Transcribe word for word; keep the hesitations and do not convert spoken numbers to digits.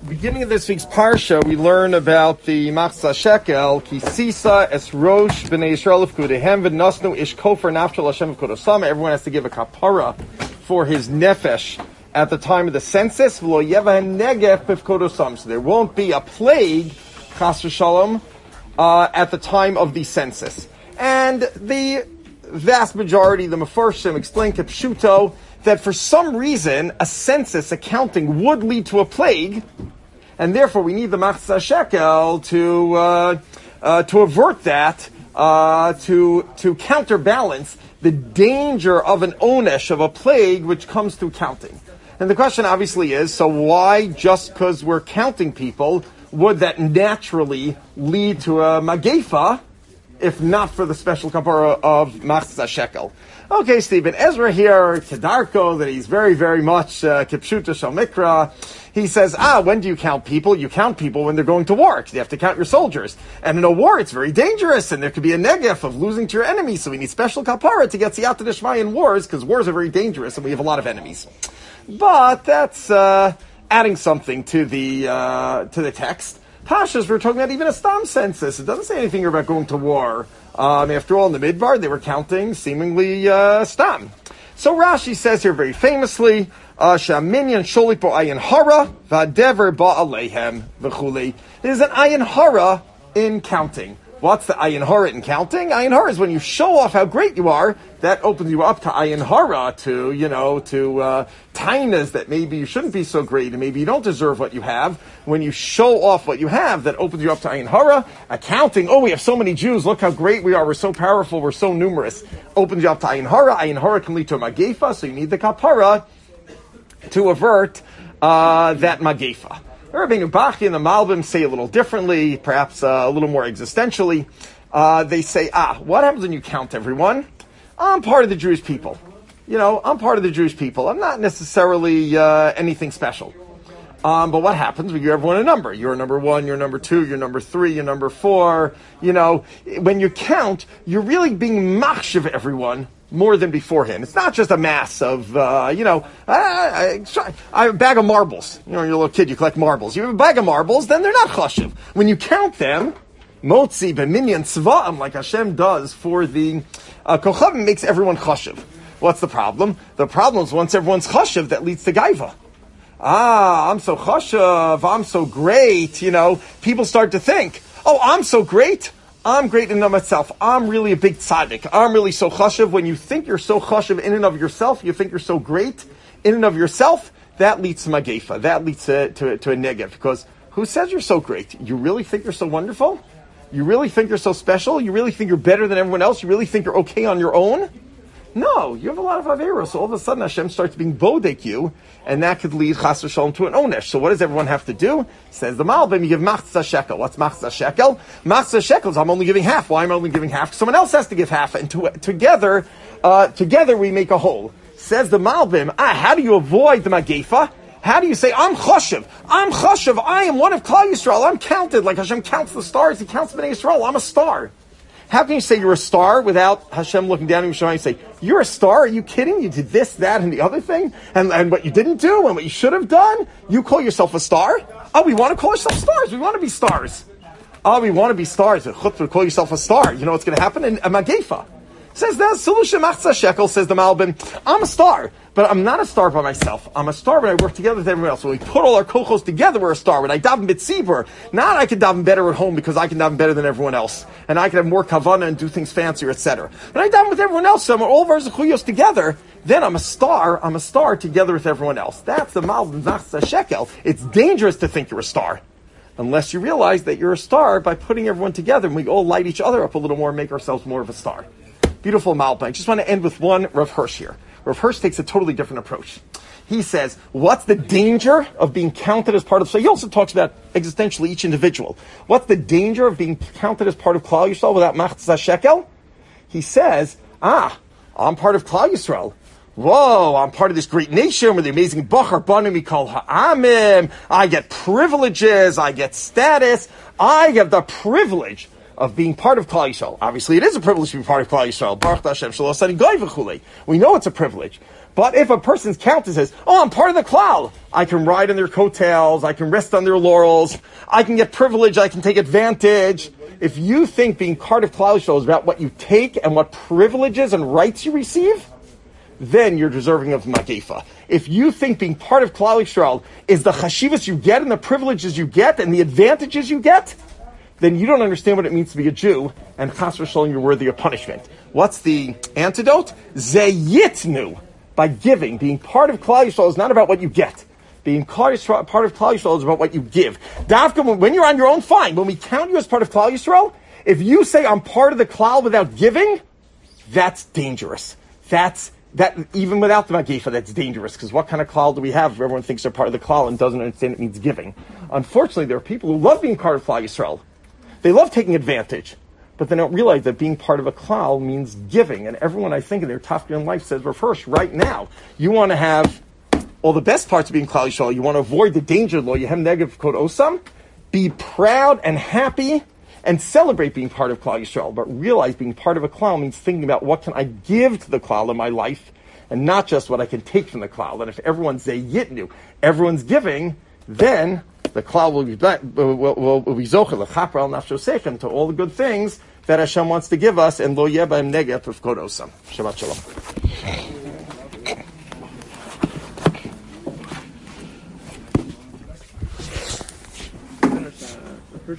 Beginning of this week's parsha, we learn about the Machzah Shekel, Kisisa es Rosh b'nei Yisrael v'kudehem v'nosnu ish kofer nafshel Hashem v'kodosam. Everyone has to give a kapara for his nefesh at the time of the census. V'lo yevahen negef b'kodosam. So there won't be a plague, chas v'shalom, uh, at the time of the census. And the vast majority, the Mefarshim, explain kipshuto that for some reason a census accounting would lead to a plague, and therefore we need the Machzah Shekel to uh, uh, to avert that, uh, to to counterbalance the danger of an onesh, of a plague, which comes through counting. And the question obviously is, so why, just because we're counting people, would that naturally lead to a magefa, if not for the special kapara of Machzah Shekel? Okay, Stephen, Ezra here, Kedarko, that he's very, very much uh, Kipshuta Shal Mikra. He says, ah, when do you count people? You count people when they're going to war, because you have to count your soldiers. And in a war, it's very dangerous, and there could be a negef of losing to your enemies, so we need special kapara to get siyata d'shmaya in wars, because wars are very dangerous, and we have a lot of enemies. But that's uh, adding something to the uh, to the text. Pashas, we're talking about even a stam census. It doesn't say anything about going to war. Um, after all, in the Midbar, they were counting seemingly uh, stam. So Rashi says here very famously, "Shaminyan sholit bo ayin hara v'adever ba aleihem v'chuli." There's an ayin hara in counting. What's the ayin hara in counting? Ayin hara is when you show off how great you are. That opens you up to ayin hara, to, you know, to uh, tainas that maybe you shouldn't be so great and maybe you don't deserve what you have. When you show off what you have, that opens you up to ayin hara. Accounting, oh, we have so many Jews, look how great we are, we're so powerful, we're so numerous. Opens you up to ayin hara. Ayin hara can lead to a magefa, so you need the kapara to avert uh, that magefa. Rabbeinu Bachya and the Malbim say a little differently, perhaps uh, a little more existentially. Uh, they say, ah, what happens when you count everyone? I'm part of the Jewish people. You know, I'm part of the Jewish people. I'm not necessarily uh, anything special. Um, but what happens when you give everyone a number? You're number one, you're number two, you're number three, you're number four. You know, when you count, you're really being machshav everyone more than beforehand. It's not just a mass of, uh, you know, I, I, I have a bag of marbles. You know, you're a little kid, you collect marbles. You have a bag of marbles, then they're not chashiv. When you count them, motzi b'minyan tzva'am, like Hashem does for the uh, kochavim, makes everyone chashiv. What's the problem? The problem is once everyone's chashiv, that leads to gaiva. Ah, I'm so chashiv, I'm so great, you know. People start to think, oh, I'm so great, I'm great in and of myself. I'm really a big tzaddik. I'm really so chashiv. When you think you're so chashiv in and of yourself, you think you're so great in and of yourself, that leads to magefa. That leads to, to, to a negev. Because who says you're so great? You really think you're so wonderful? You really think you're so special? You really think you're better than everyone else? You really think you're okay on your own? No, you have a lot of averos. So all of a sudden Hashem starts being bodek you, and that could lead chas v'shalom to an onesh. So what does everyone have to do? Says the Malbim, you give Machzah Shekel. What's Machzah Shekel? Machzah Shekel is I'm only giving half. Why am I only giving half? Someone else has to give half, and to, together, uh, together we make a whole. Says the Malbim, ah, how do you avoid the magefa? How do you say, I'm chashiv, I'm chashiv, I am one of Klal Yisrael, I'm counted, like Hashem counts the stars, He counts Bnei Yisrael, I'm a star. How can you say you're a star without Hashem looking down at you and say, you're a star? Are you kidding? You did this, that, and the other thing? And, and what you didn't do and what you should have done? You call yourself a star? Oh, we want to call ourselves stars. We want to be stars. Oh, we want to be stars. Chutz, call yourself a star. You know what's going to happen? In a magefa. Says that solution, Machzah Shekel, says the Malbim, I'm a star, but I'm not a star by myself. I'm a star when I work together with everyone else. When we put all our kochos together, we're a star. When I daven bitzibur, not I can daven better at home because I can daven better than everyone else, and I can have more kavana and do things fancier, et cetera. When I daven with everyone else, so when all of our zechuyos together, then I'm a star. I'm a star together with everyone else. That's the Malbim Machzah Shekel. It's dangerous to think you're a star, unless you realize that you're a star by putting everyone together, and we all light each other up a little more and make ourselves more of a star. Beautiful Malbim. I just want to end with one Rav Hirsch here. Rav Hirsch takes a totally different approach. He says, what's the danger of being counted as part of... So he also talks about existentially each individual. What's the danger of being counted as part of Klal Yisrael without Machzah Shekel? He says, ah, I'm part of Klal Yisrael. Whoa, I'm part of this great nation with the amazing Bachar Banu Mikol Ha'amim. I get privileges. I get status. I have the privilege of being part of Klal Yisrael. Obviously, it is a privilege to be part of Klal Yisrael. Baruch Hashem Shalom Sani Goy V'chulei. We know it's a privilege. But if a person's counter says, oh, I'm part of the klal, I can ride on their coattails, I can rest on their laurels, I can get privilege, I can take advantage. If you think being part of Klal Yisrael is about what you take and what privileges and rights you receive, then you're deserving of Magefa. If you think being part of Klal Yisrael is the chashivas you get and the privileges you get and the advantages you get, then you don't understand what it means to be a Jew, and chas v'sholom, you're worthy of punishment. What's the antidote? Zeyitnu. By giving, being part of Klal Yisrael is not about what you get. Being part of Klal Yisrael is about what you give. Dafka, when you're on your own, fine. When we count you as part of Klal Yisrael, if you say I'm part of the Klal without giving, that's dangerous. That's that even without the Magifa, that's dangerous. Because what kind of Klal do we have if everyone thinks they're part of the Klal and doesn't understand it means giving? Unfortunately, there are people who love being part of Klal Yisrael. They love taking advantage. But they don't realize that being part of a klal means giving. And everyone, I think, in their tafkir in life says, well, first, right now, you want to have all the best parts of being Klal Yisrael. You want to avoid the danger, lo yehem negav kod osam. Be proud and happy and celebrate being part of Klal Yisrael. But realize being part of a klal means thinking about what can I give to the klal in my life and not just what I can take from the klal. And if everyone's zeyitnu, everyone's giving, then the klal will be will, will, will be zocher l'chapar al nafsho sechem to all the good things that Hashem wants to give us, and lo yeh b'hem negef of kod osam. Shabbat shalom.